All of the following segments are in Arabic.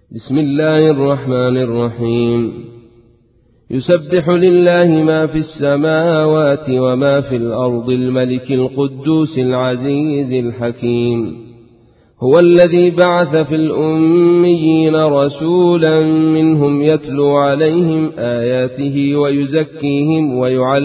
بسم الله الرحمن الرحيم. يسبح لله ما في السماوات وما في الأرض الملك القدوس العزيز الحكيم. هو الذي بعث في الأميين رسولا منهم يتلو عليهم آياته ويزكيهم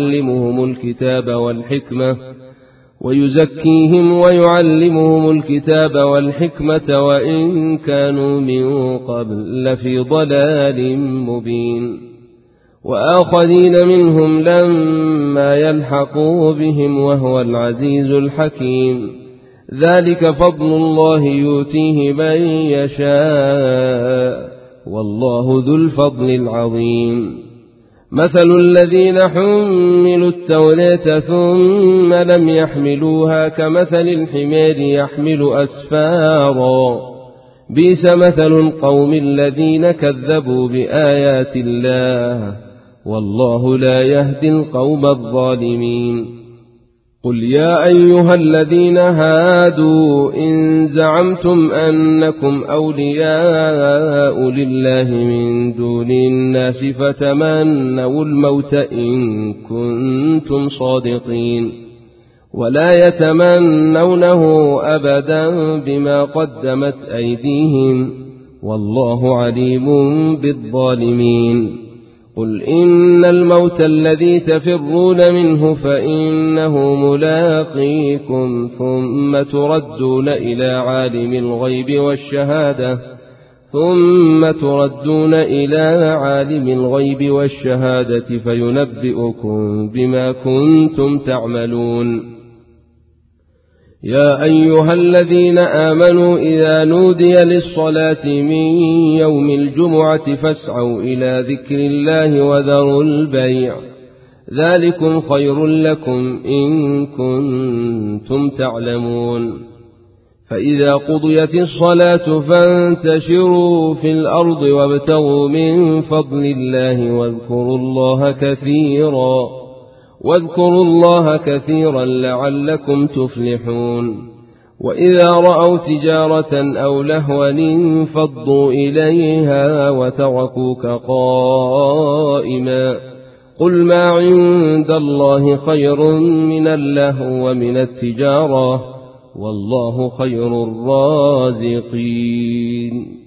ويعلمهم الكتاب والحكمة وإن كانوا من قبل لفي ضلال مبين. وآخرين منهم لما يلحقوا بهم وهو العزيز الحكيم. ذلك فضل الله يؤتيه من يشاء والله ذو الفضل العظيم. مثل الذين حملوا التوراة ثم لم يحملوها كمثل الحمار يحمل أسفارا بئس مثل القوم الذين كذبوا بآيات الله والله لا يهدي القوم الظالمين. قل يا أيها الذين هادوا إن زعمتم أنكم أولياء لله من دون الناس فتمنوا الموت إن كنتم صادقين ولا يتمنونه أبدا بما قدمت أيديهم والله عليم بالظالمين. قل إن الموت الذي تفرون منه فإنه ملاقيكم ثم تردون إلى عالم الغيب والشهادة فينبئكم بما كنتم تعملون. يا أيها الذين آمنوا إذا نودي للصلاة من يوم الجمعة فاسعوا إلى ذكر الله وذروا البيع ذلكم خير لكم إن كنتم تعلمون. فإذا قضيت الصلاة فانتشروا في الأرض وابتغوا من فضل الله واذكروا الله كثيرا لعلكم تفلحون. وإذا رأوا تجارة أو لهوا انفضوا إليها وتركوك قائما قل ما عند الله خير من اللهو ومن التجارة والله خير الرازقين.